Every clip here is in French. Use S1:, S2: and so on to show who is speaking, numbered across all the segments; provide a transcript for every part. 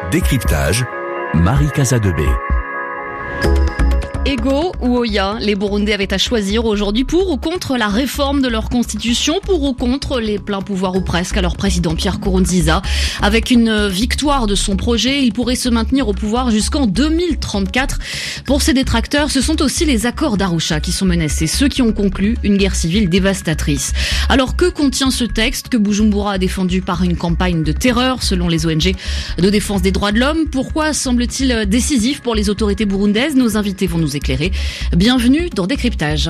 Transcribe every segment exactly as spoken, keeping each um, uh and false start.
S1: Décryptage, Marie Casadebé.
S2: Ego ou Oya, les Burundais avaient à choisir aujourd'hui pour ou contre la réforme de leur constitution, pour ou contre les pleins pouvoirs ou presque à leur président Pierre Nkurunziza. Avec une victoire de son projet, il pourrait se maintenir au pouvoir jusqu'en deux mille trente-quatre. Pour ses détracteurs, ce sont aussi les accords d'Arusha qui sont menacés, ceux qui ont conclu une guerre civile dévastatrice. Alors que contient ce texte que Bujumbura a défendu par une campagne de terreur selon les O N G de défense des droits de l'homme? Pourquoi semble-t-il décisif pour les autorités burundaises? Nos invités vont nous éclairer. Bienvenue dans Décryptage.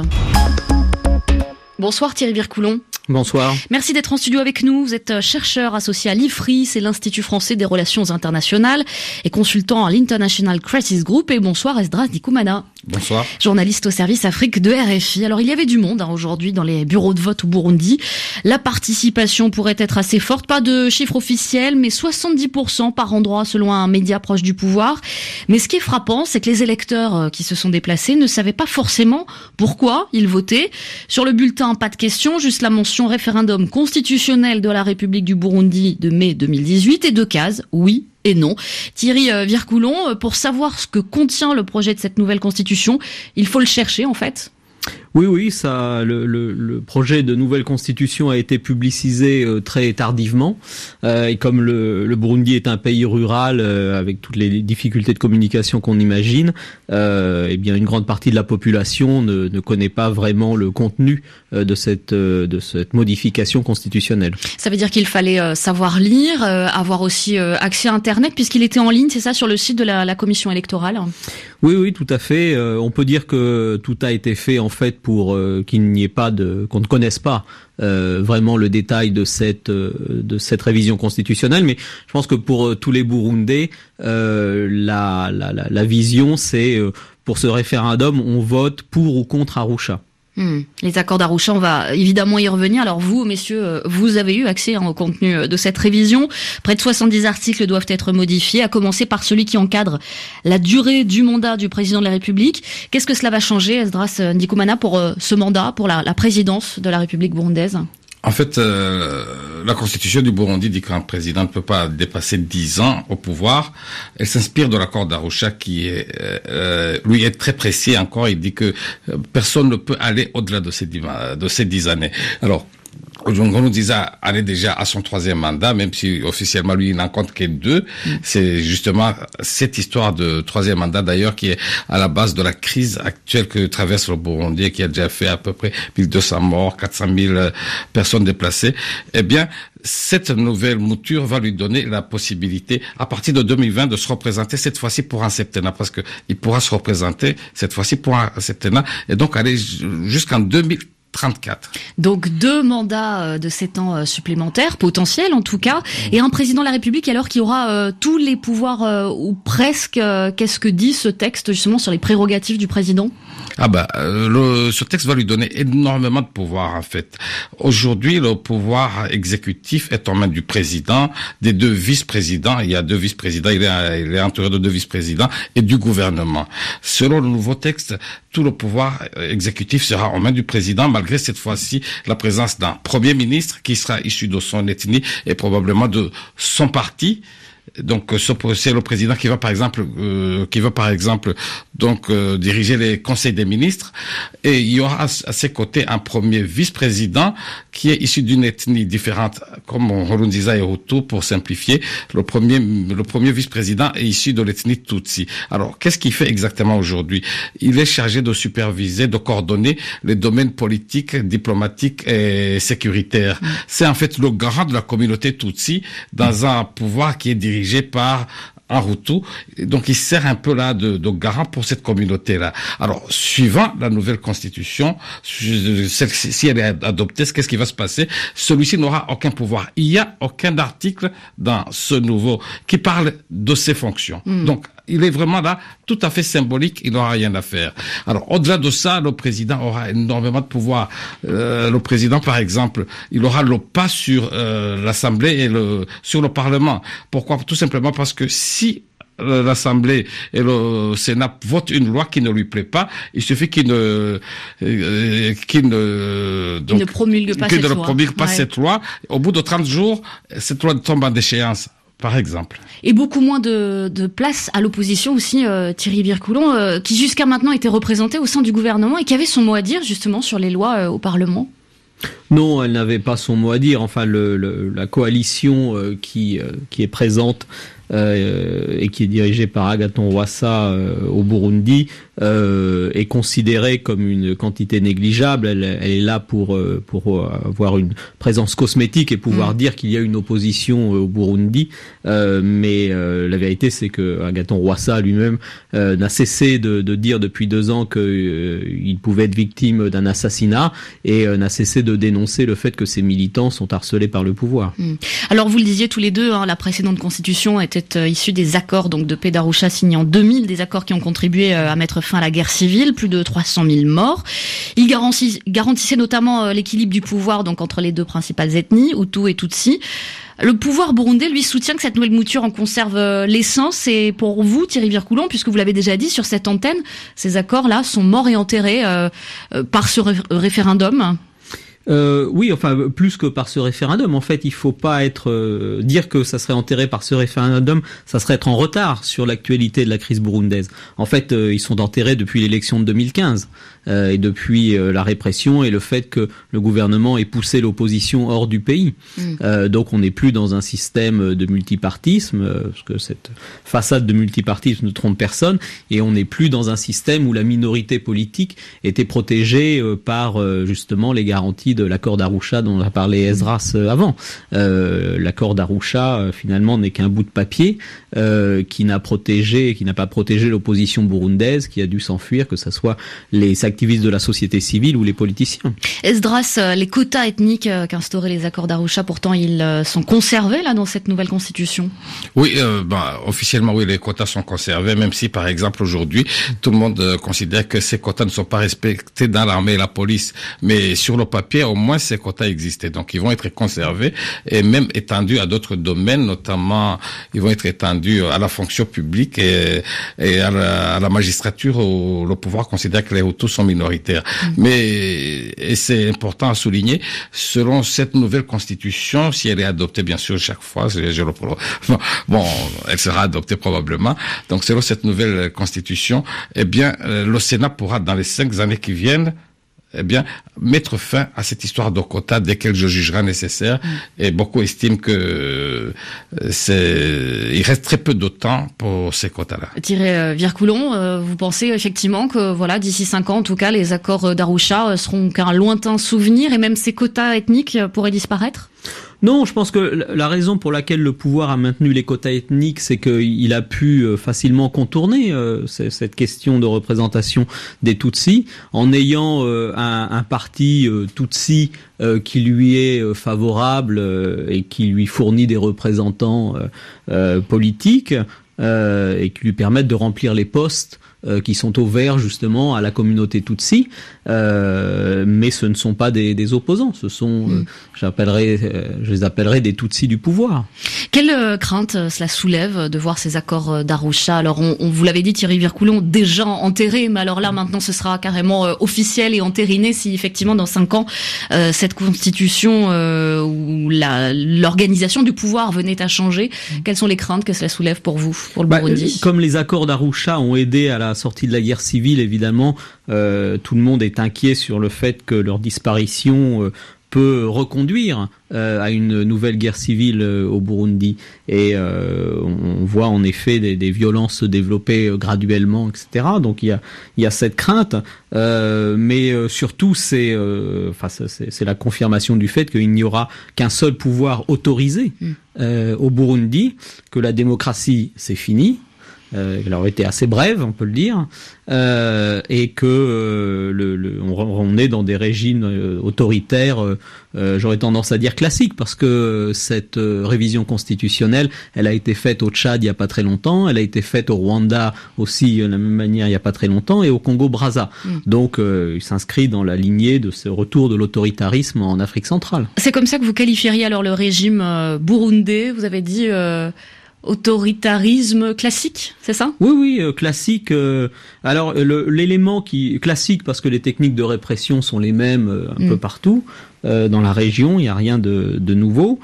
S2: Bonsoir Thierry Vircoulon.
S3: Bonsoir.
S2: Merci d'être en studio avec nous. Vous êtes chercheur associé à l'I F R I, c'est l'Institut français des relations internationales, et consultant à l'International Crisis Group. Et bonsoir Esdras Ndikumana.
S4: Bonsoir. Journaliste
S2: au service Afrique de R F I. Alors il y avait du monde hein, aujourd'hui dans les bureaux de vote au Burundi. La participation pourrait être assez forte, pas de chiffre officiel, mais soixante-dix pour cent par endroit selon un média proche du pouvoir. Mais ce qui est frappant, c'est que les électeurs qui se sont déplacés ne savaient pas forcément pourquoi ils votaient. Sur le bulletin, pas de question, juste la mention référendum constitutionnel de la République du Burundi de mai deux mille dix-huit et deux cases, oui et non. Thierry Vircoulon, pour savoir ce que contient le projet de cette nouvelle constitution, il faut le chercher en fait.
S3: Oui, oui, ça, le, le, le projet de nouvelle constitution a été publicisé euh, très tardivement. Euh, et comme le, le Burundi est un pays rural euh, avec toutes les difficultés de communication qu'on imagine, euh, eh bien une grande partie de la population ne, ne connaît pas vraiment le contenu euh, de cette euh, de cette modification constitutionnelle.
S2: Ça veut dire qu'il fallait euh, savoir lire, euh, avoir aussi euh, accès à Internet, puisqu'il était en ligne, c'est ça, sur le site de la, la commission électorale.
S3: Oui, oui, tout à fait. Euh, on peut dire que tout a été fait en fait pour euh, qu'il n'y ait pas de, qu'on ne connaisse pas euh, vraiment le détail de cette euh, de cette révision constitutionnelle. Mais je pense que pour euh, tous les Burundais, euh, la, la la la vision, c'est euh, pour ce référendum, on vote pour ou contre Arusha.
S2: Mmh. Les accords d'Arusha, on va évidemment y revenir. Alors vous, messieurs, vous avez eu accès hein, au contenu de cette révision. Près de soixante-dix articles doivent être modifiés, à commencer par celui qui encadre la durée du mandat du président de la République. Qu'est-ce que cela va changer, Esdras Ndikumana, pour euh, ce mandat, pour la, la présidence de la République burundaise ?
S4: En fait, euh, la constitution du Burundi dit qu'un président ne peut pas dépasser dix ans au pouvoir. Elle s'inspire de l'accord d'Arusha qui est, euh, lui est très précis encore. Il dit que personne ne peut aller au-delà de ces dix, de ces dix années. Alors, Nkurunziza allait déjà à son troisième mandat, même si officiellement lui il n'en compte que deux. Mm. C'est justement cette histoire de troisième mandat d'ailleurs qui est à la base de la crise actuelle que traverse le Burundi et qui a déjà fait à peu près mille deux cents morts, quatre cent mille personnes déplacées. Eh bien, cette nouvelle mouture va lui donner la possibilité, à partir de deux mille vingt, de se représenter cette fois-ci pour un septennat, parce que il pourra se représenter cette fois-ci pour un septennat et donc aller jusqu'en deux mille trente-quatre.
S2: Donc deux mandats de sept ans supplémentaires, potentiels en tout cas, et un président de la République alors qui aura euh, tous les pouvoirs, euh, ou presque. Euh, qu'est-ce que dit ce texte justement sur les prérogatives du président ?
S4: Ah bah, euh, le, ce texte va lui donner énormément de pouvoir en fait. Aujourd'hui, le pouvoir exécutif est en main du président, des deux vice-présidents. Il y a deux vice-présidents, il est, il est entouré de deux vice-présidents et du gouvernement. Selon le nouveau texte, tout le pouvoir exécutif sera en main du président, malgré cette fois-ci la présence d'un premier ministre qui sera issu de son ethnie et probablement de son parti. Donc c'est le président qui va par exemple euh, qui va par exemple donc euh, diriger les conseils des ministres et il y aura à ses côtés un premier vice-président qui est issu d'une ethnie différente comme Nkurunziza et Hutu pour simplifier. Le premier le premier vice-président est issu de l'ethnie Tutsi. Alors qu'est-ce qu'il fait exactement aujourd'hui ? Il est chargé de superviser, de coordonner les domaines politiques, diplomatiques et sécuritaires. Mmh. C'est en fait le garant de la communauté Tutsi dans un pouvoir qui est dirigé par un Hutu. Donc il sert un peu là de, de garant pour cette communauté-là. Alors, suivant la nouvelle constitution, si elle est adoptée, qu'est-ce qui va se passer ? Celui-ci n'aura aucun pouvoir. Il n'y a aucun article dans ce nouveau qui parle de ses fonctions. Mm. Donc, il est vraiment là, tout à fait symbolique, il n'aura rien à faire. Alors, au-delà de ça, le président aura énormément de pouvoir. Euh, le président, par exemple, il aura le pas sur euh, l'Assemblée et le sur le Parlement. Pourquoi ? Tout simplement parce que si l'Assemblée et le Sénat votent une loi qui ne lui plaît pas, il suffit qu'il ne euh, qu'il ne
S2: donc, il ne promulgue pas,
S4: qu'il
S2: cette,
S4: ne
S2: loi.
S4: promulgue pas
S2: ouais.
S4: cette loi. Au bout de trente jours, cette loi tombe en déchéance. Par exemple.
S2: Et beaucoup moins de, de place à l'opposition aussi, euh, Thierry Vircoulon, euh, qui jusqu'à maintenant était représenté au sein du gouvernement et qui avait son mot à dire justement sur les lois euh, au Parlement.
S3: Non, elle n'avait pas son mot à dire. Enfin, le, le, la coalition euh, qui, euh, qui est présente euh, et qui est dirigée par Agathon Rwasa euh, au Burundi euh, est considérée comme une quantité négligeable. Elle, elle est là pour, euh, pour avoir une présence cosmétique et pouvoir mmh. dire qu'il y a une opposition euh, au Burundi. Euh, mais euh, la vérité, c'est que Agathon Rwasa lui-même euh, n'a cessé de, de dire depuis deux ans qu'il euh, pouvait être victime d'un assassinat et euh, n'a cessé de dénoncer le fait que ces militants sont harcelés par le pouvoir. Mmh.
S2: Alors vous le disiez tous les deux, hein, la précédente constitution était euh, issue des accords donc de paix d'Arusha signés en deux mille, des accords qui ont contribué euh, à mettre fin à la guerre civile, plus de trois cent mille morts. Il garantit, garantissait notamment euh, l'équilibre du pouvoir donc entre les deux principales ethnies, Hutu et Tutsi. Le pouvoir burundais, lui, soutient que cette nouvelle mouture en conserve euh, l'essence. Et pour vous, Thierry Vircoulon, puisque vous l'avez déjà dit sur cette antenne, ces accords-là sont morts et enterrés euh, euh, par ce ré- référendum.
S3: Euh, oui, enfin plus que par ce référendum. En fait, il faut pas être euh, dire que ça serait enterré par ce référendum, ça serait être en retard sur l'actualité de la crise burundaise. En fait, euh, ils sont enterrés depuis l'élection de deux mille quinze euh, et depuis euh, la répression et le fait que le gouvernement ait poussé l'opposition hors du pays. Mmh. Euh, donc, on n'est plus dans un système de multipartisme, euh, parce que cette façade de multipartisme ne trompe personne, et on n'est plus dans un système où la minorité politique était protégée euh, par euh, justement les garanties de l'accord d'Arusha dont a parlé Esdras avant. Euh, l'accord d'Arusha euh, finalement n'est qu'un bout de papier euh, qui n'a protégé, qui n'a pas protégé l'opposition burundaise, qui a dû s'enfuir, que ce soit les activistes de la société civile ou les politiciens.
S2: Esdras, les quotas ethniques euh, qu'instauraient les accords d'Arusha, pourtant ils euh, sont conservés là dans cette nouvelle constitution.
S4: Oui, euh, bah, officiellement oui, les quotas sont conservés, même si par exemple aujourd'hui tout le monde euh, considère que ces quotas ne sont pas respectés dans l'armée et la police, mais sur le papier au moins ces quotas existaient, donc ils vont être conservés et même étendus à d'autres domaines, notamment ils vont être étendus à la fonction publique et, et à, la, à la magistrature où le pouvoir considère que les Hutus sont minoritaires. Mmh. Mais et c'est important à souligner, selon cette nouvelle constitution, si elle est adoptée bien sûr chaque fois, je, je le, bon, elle sera adoptée probablement. Donc selon cette nouvelle constitution, eh bien le Sénat pourra dans les cinq années qui viennent eh bien, mettre fin à cette histoire de quotas dès qu'elle le jugera nécessaire. Mmh. Et beaucoup estiment que euh, c'est, il reste très peu de temps pour ces quotas-là.
S2: Thierry Vircoulon, euh, vous pensez effectivement que, voilà, d'ici cinq ans, en tout cas, les accords d'Arusha euh, seront qu'un lointain souvenir et même ces quotas ethniques euh, pourraient disparaître ?
S3: Non, je pense que la raison pour laquelle le pouvoir a maintenu les quotas ethniques, c'est qu'il a pu facilement contourner euh, cette question de représentation des Tutsis en ayant euh, un, un parti euh, Tutsi euh, qui lui est euh, favorable euh, et qui lui fournit des représentants euh, euh, politiques euh, et qui lui permettent de remplir les postes euh, qui sont ouverts justement à la communauté Tutsi, euh, mais ce ne sont pas des, des opposants, ce sont, mmh. euh, j'appellerais, euh, je les appellerais des Tutsis du pouvoir.
S2: Quelle euh, crainte euh, cela soulève de voir ces accords euh, d'Arusha ? Alors, on, on vous l'avait dit, Thierry Vircoulon, déjà enterrés, mais alors là, maintenant, ce sera carrément euh, officiel et entériné si effectivement, dans cinq ans, euh, cette constitution euh, ou la, l'organisation du pouvoir venait à changer. Mmh. Quelles sont les craintes que cela soulève pour vous, pour le bah, Burundi ?
S3: Comme les accords d'Arusha ont aidé à la sortie de la guerre civile, évidemment, euh, tout le monde est inquiet sur le fait que leur disparition euh, peut reconduire euh, à une nouvelle guerre civile euh, au Burundi. Et euh, on voit en effet des, des violences se développer euh, graduellement, et cetera. Donc il y a, il y a cette crainte, euh, mais euh, surtout c'est, euh, enfin, c'est, c'est la confirmation du fait qu'il n'y aura qu'un seul pouvoir autorisé euh, au Burundi, que la démocratie c'est fini. Euh, elle aurait été assez brève, on peut le dire, euh, et que euh, le, le, on, on est dans des régimes euh, autoritaires, euh, j'aurais tendance à dire classiques, parce que cette euh, révision constitutionnelle, elle a été faite au Tchad il n'y a pas très longtemps, elle a été faite au Rwanda aussi de la même manière il n'y a pas très longtemps, et au Congo-Brazza. Mmh. Donc euh, il s'inscrit dans la lignée de ce retour de l'autoritarisme en Afrique centrale.
S2: C'est comme ça que vous qualifieriez alors le régime euh, burundais, vous avez dit... Euh... autoritarisme classique, c'est ça ?
S3: Oui, oui, euh, classique. Euh, alors, le, l'élément qui classique, parce que les techniques de répression sont les mêmes euh, un mmh. peu partout, euh, dans la région. Il n'y a rien de, de nouveau.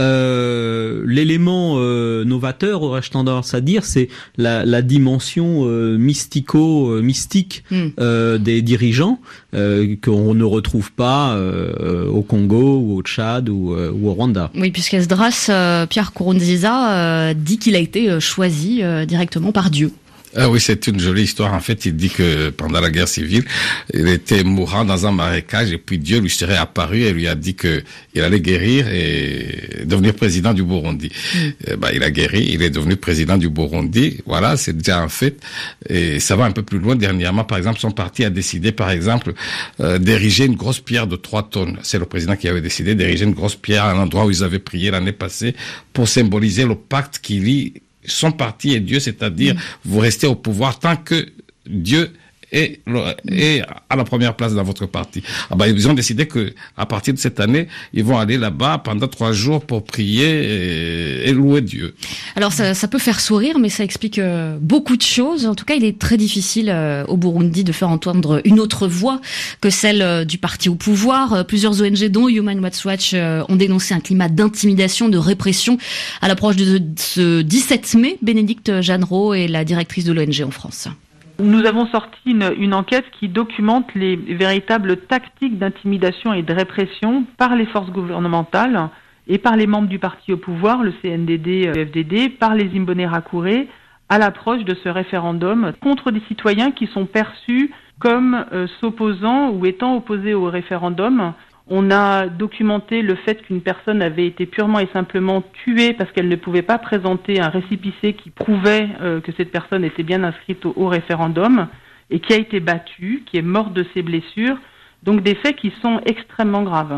S3: Euh, l'élément euh, novateur, aurais-je tendance à dire, c'est la, la dimension euh, mystico-mystique mm. euh, des dirigeants euh, qu'on ne retrouve pas euh, au Congo ou au Tchad ou, euh, ou au Rwanda.
S2: Oui, puisqu'Esdras, euh, Pierre Nkurunziza euh, dit qu'il a été euh, choisi euh, directement par Dieu.
S4: Ah oui, c'est une jolie histoire. En fait, il dit que pendant la guerre civile, il était mourant dans un marécage et puis Dieu lui serait apparu et lui a dit que il allait guérir et devenir président du Burundi. Mm. Et ben, il a guéri, il est devenu président du Burundi. Voilà, c'est déjà un fait. Et ça va un peu plus loin. Dernièrement, par exemple, son parti a décidé, par exemple, euh, d'ériger une grosse pierre de trois tonnes. C'est le président qui avait décidé d'ériger une grosse pierre à un endroit où ils avaient prié l'année passée pour symboliser le pacte qui lie son parti et Dieu, c'est-à-dire mmh. vous restez au pouvoir tant que Dieu est, est à la première place dans votre parti. Ah ben, ils ont décidé que à partir de cette année, ils vont aller là-bas pendant trois jours pour prier et, et louer Dieu.
S2: Alors ça, ça peut faire sourire, mais ça explique euh, beaucoup de choses. En tout cas, il est très difficile euh, au Burundi de faire entendre une autre voix que celle euh, du parti au pouvoir. Euh, plusieurs O N G, dont Human Rights Watch, euh, ont dénoncé un climat d'intimidation, de répression à l'approche de, de ce dix-sept mai. Bénédicte Jeannereau est la directrice de l'O N G en France.
S5: Nous avons sorti une, une enquête qui documente les véritables tactiques d'intimidation et de répression par les forces gouvernementales et par les membres du parti au pouvoir, le C N D D, le F D D, par les Imbonerakure, à l'approche de ce référendum contre des citoyens qui sont perçus comme euh, s'opposant ou étant opposés au référendum. On a documenté le fait qu'une personne avait été purement et simplement tuée parce qu'elle ne pouvait pas présenter un récépissé qui prouvait euh, que cette personne était bien inscrite au, au référendum et qui a été battue, qui est morte de ses blessures. Donc des faits qui sont extrêmement graves.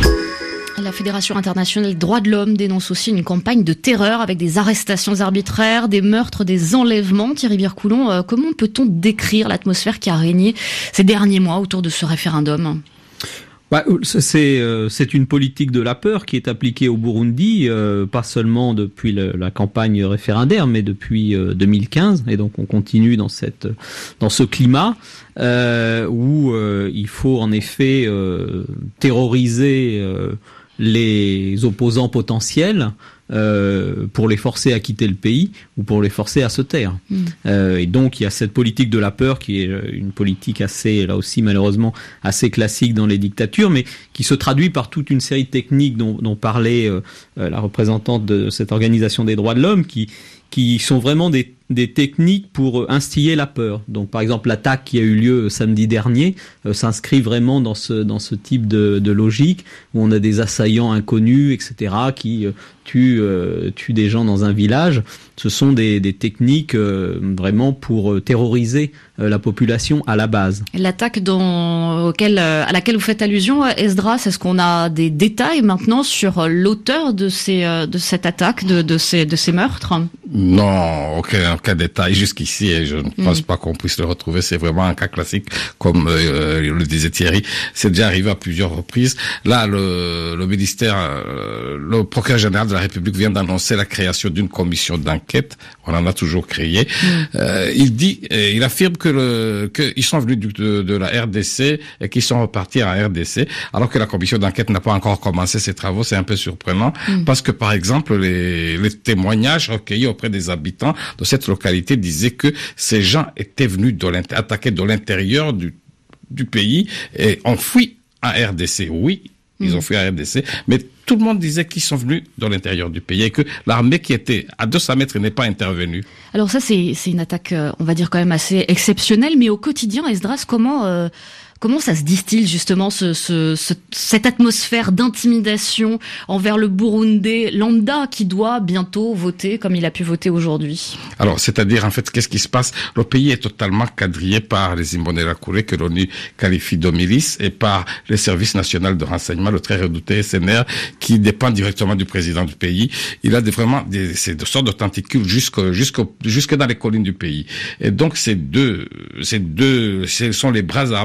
S2: La Fédération internationale des droits de l'homme dénonce aussi une campagne de terreur avec des arrestations arbitraires, des meurtres, des enlèvements. Thierry Bircoulon, euh, comment peut-on décrire l'atmosphère qui a régné ces derniers mois autour de ce référendum ?
S3: Bah, c'est euh, c'est une politique de la peur qui est appliquée au Burundi, euh, pas seulement depuis le, la campagne référendaire, mais depuis euh, deux mille quinze, et donc on continue dans cette dans ce climat euh, où euh, il faut en effet euh, terroriser euh, les opposants potentiels. Euh, pour les forcer à quitter le pays ou pour les forcer à se taire. Mmh. Euh, et donc il y a cette politique de la peur qui est une politique assez, là aussi malheureusement, assez classique dans les dictatures, mais qui se traduit par toute une série de techniques dont, dont parlait euh, la représentante de cette organisation des droits de l'homme, qui qui sont vraiment des, des techniques pour instiller la peur. Donc, par exemple, l'attaque qui a eu lieu samedi dernier euh, s'inscrit vraiment dans ce dans ce type de, de logique où on a des assaillants inconnus, et cetera, qui euh, tuent euh, tuent des gens dans un village. Ce sont des des techniques euh, vraiment pour euh, terroriser euh, la population à la base.
S2: L'attaque dans auquel euh, à laquelle vous faites allusion, Esdras, est-ce qu'on a des détails maintenant sur l'auteur de ces euh, de cette attaque, de de ces de ces meurtres?
S4: Non, aucun, aucun détail jusqu'ici, et je ne mmh. pense pas qu'on puisse le retrouver. C'est vraiment un cas classique, comme euh, le disait Thierry. C'est déjà arrivé à plusieurs reprises. Là, le, le ministère, euh, le procureur général de la République vient d'annoncer la création d'une commission d'enquête. On en a toujours créé. Mmh. Euh, il dit, il affirme que le, qu'ils sont venus du, de, de la R D C et qu'ils sont repartis en R D C, alors que la commission d'enquête n'a pas encore commencé ses travaux. C'est un peu surprenant, mmh. parce que par exemple, les, les témoignages recueillis auprès des habitants de cette localité disaient que ces gens étaient venus de attaquer de l'intérieur du, du pays et ont fui en R D C. Oui, ils mmh. ont fui en R D C, mais tout le monde disait qu'ils sont venus de l'intérieur du pays et que l'armée qui était à deux cents mètres n'est pas intervenue.
S2: Alors ça, c'est, c'est une attaque, on va dire quand même assez exceptionnelle, mais au quotidien, Esdras, comment... Euh Comment ça se distille justement ce, ce, ce, cette atmosphère d'intimidation envers le Burundais lambda qui doit bientôt voter comme il a pu voter aujourd'hui?
S4: Alors, c'est-à-dire en fait, qu'est-ce qui se passe? Le pays est totalement quadrillé par les Imbonerakure que l'ONU qualifie de milices et par les services nationaux de renseignement, le très redouté S N R, qui dépend directement du président du pays. Il a des, vraiment des, ces de sortes de tentacules jusque jusque jusque dans les collines du pays. Et donc ces deux ces deux ce sont les bras armés du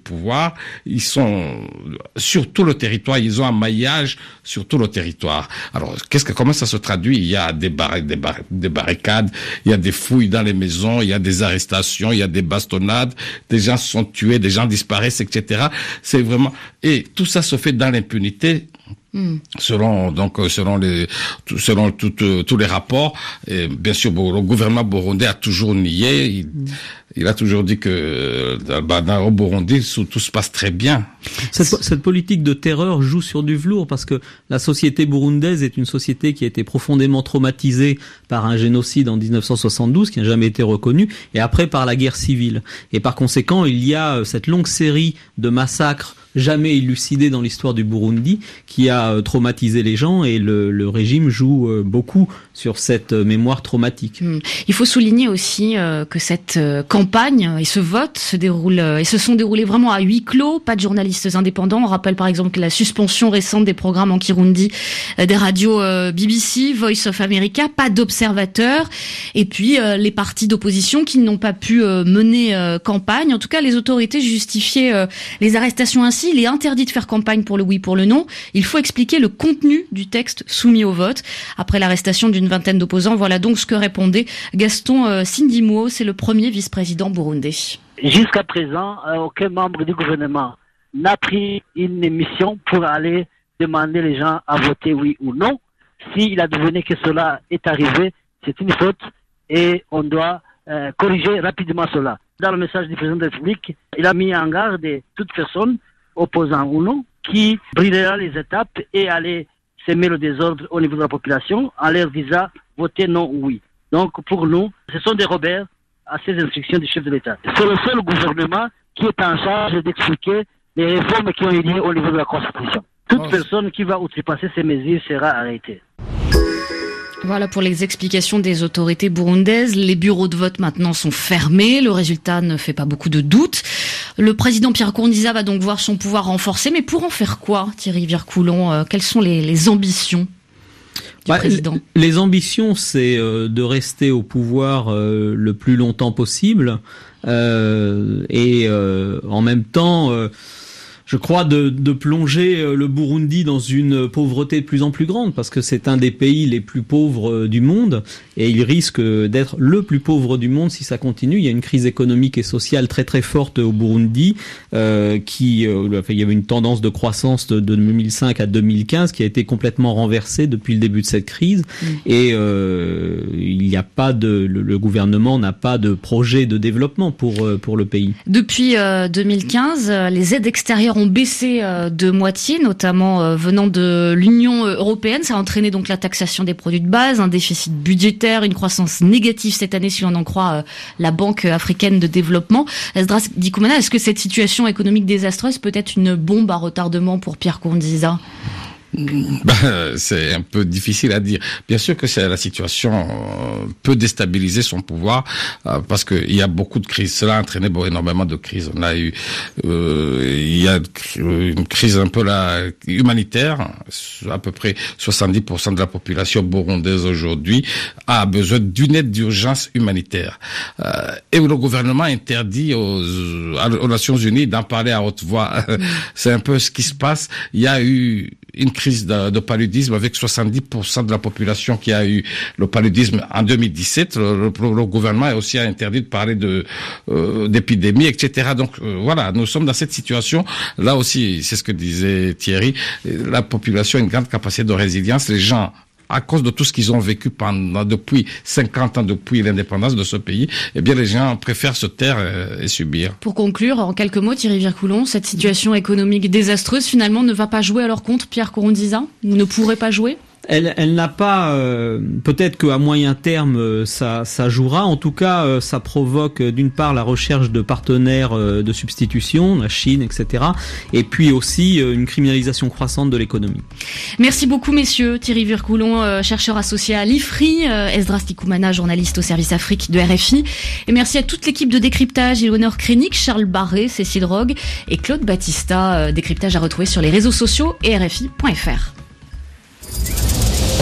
S4: pouvoir, ils sont sur tout le territoire, ils ont un maillage sur tout le territoire. Alors, qu'est-ce que, comment ça se traduit? Il y a des, barri- des, barri- des barricades, il y a des fouilles dans les maisons, il y a des arrestations, il y a des bastonnades, des gens sont tués, des gens disparaissent, et cetera. C'est vraiment, et tout ça se fait dans l'impunité. Mm. Selon donc selon les selon tout, tout, tous les rapports, et bien sûr le gouvernement burundais a toujours nié. Il, mm. il a toujours dit que bah, dans, au Burundi tout, tout se passe très bien.
S3: Cette, cette politique de terreur joue sur du velours parce que la société burundaise est une société qui a été profondément traumatisée par un génocide en dix-neuf cent soixante-douze qui n'a jamais été reconnu et après par la guerre civile. Et par conséquent, il y a cette longue série de massacres jamais élucidé dans l'histoire du Burundi, qui a traumatisé les gens et le, le régime joue beaucoup sur cette mémoire traumatique.
S2: Il faut souligner aussi euh, que cette euh, campagne et ce vote se déroulent euh, et se sont déroulés vraiment à huis clos, pas de journalistes indépendants. On rappelle par exemple que la suspension récente des programmes en Kirundi euh, des radios euh, B B C, Voice of America, pas d'observateurs, et puis euh, les partis d'opposition qui n'ont pas pu euh, mener euh, campagne. En tout cas, les autorités justifiaient euh, les arrestations ainsi. Il est interdit de faire campagne pour le oui, pour le non. Il faut expliquer le contenu du texte soumis au vote. Après l'arrestation d'une vingtaine d'opposants, voilà donc ce que répondait Gaston euh, Sindimou, c'est le premier vice-président burundais.
S6: Jusqu'à présent, euh, aucun membre du gouvernement n'a pris une mission pour aller demander les gens à voter oui ou non. S'il a deviné que cela est arrivé, c'est une faute et on doit euh, corriger rapidement cela. Dans le message du président de la République, il a mis en garde toute personne opposant ou non, qui brûlera les étapes et aller semer le désordre au niveau de la population en leur disant voter non ou oui. Donc pour nous, ce sont des rebelles à ces instructions du chef de l'État. C'est le seul gouvernement qui est en charge d'expliquer les réformes qui ont eu lieu au niveau de la Constitution. Toute oh. personne qui va outrepasser ces mesures sera arrêtée.
S2: Voilà pour les explications des autorités burundaises. Les bureaux de vote maintenant sont fermés. Le résultat ne fait pas beaucoup de doutes. Le président Pierre Nkurunziza va donc voir son pouvoir renforcé. Mais pour en faire quoi, Thierry Vircoulon? euh, Quelles sont les, les ambitions du bah, président?
S3: Les ambitions, c'est euh, de rester au pouvoir euh, le plus longtemps possible. Euh, et euh, en même temps... Euh, Je crois de, de plonger le Burundi dans une pauvreté de plus en plus grande parce que c'est un des pays les plus pauvres du monde et il risque d'être le plus pauvre du monde si ça continue. Il y a une crise économique et sociale très très forte au Burundi euh, qui, euh, enfin, il y avait une tendance de croissance de, de deux mille cinq à deux mille quinze qui a été complètement renversée depuis le début de cette crise mmh. et euh, il n'y a pas de, le, le gouvernement n'a pas de projet de développement pour pour le pays.
S2: Depuis euh, deux mille quinze, les aides extérieures ont baissé de moitié, notamment venant de l'Union européenne. Ça a entraîné donc la taxation des produits de base, un déficit budgétaire, une croissance négative cette année si l'on en croit la Banque africaine de développement. Esdras Dikoumana, est-ce que cette situation économique désastreuse peut être une bombe à retardement pour Pierre Nkurunziza?
S4: Ben, c'est un peu difficile à dire. Bien sûr que c'est, la situation euh, peut déstabiliser son pouvoir euh, parce que il y a beaucoup de crises. Cela a entraîné bon, énormément de crises. On a eu, euh, il y a une crise un peu là humanitaire. À peu près soixante-dix pour cent de la population burundaise aujourd'hui a besoin d'une aide d'urgence humanitaire. Euh, et le gouvernement interdit aux, aux Nations Unies d'en parler à haute voix. Mmh. C'est un peu ce qui se passe. Il y a eu une crise de, de paludisme avec soixante-dix pour cent de la population qui a eu le paludisme en deux mille dix-sept. Le, le, le gouvernement a aussi interdit de parler de euh, d'épidémie, et cetera. Donc euh, voilà, nous sommes dans cette situation. Là aussi, c'est ce que disait Thierry, la population a une grande capacité de résilience. Les gens, à cause de tout ce qu'ils ont vécu pendant depuis cinquante ans, depuis l'indépendance de ce pays, eh bien les gens préfèrent se taire et, et subir.
S2: Pour conclure, en quelques mots, Thierry Vircoulon, cette situation économique désastreuse finalement ne va pas jouer à leur compte Pierre Nkurunziza, ou ne pourrait pas jouer?
S3: Elle, elle n'a pas. Euh, peut-être qu'à moyen terme, ça, ça jouera. En tout cas, euh, ça provoque d'une part la recherche de partenaires euh, de substitution, la Chine, et cetera. Et puis aussi euh, une criminalisation croissante de l'économie.
S2: Merci beaucoup, messieurs. Thierry Vircoulon, euh, chercheur associé à l'I F R I, euh, Esdras Dikoumana, journaliste au service Afrique de R F I. Et merci à toute l'équipe de décryptage, Éléonore Crénic, Charles Barré, Cécile Rogue et Claude Battista. Euh, décryptage à retrouver sur les réseaux sociaux et R F I point F R.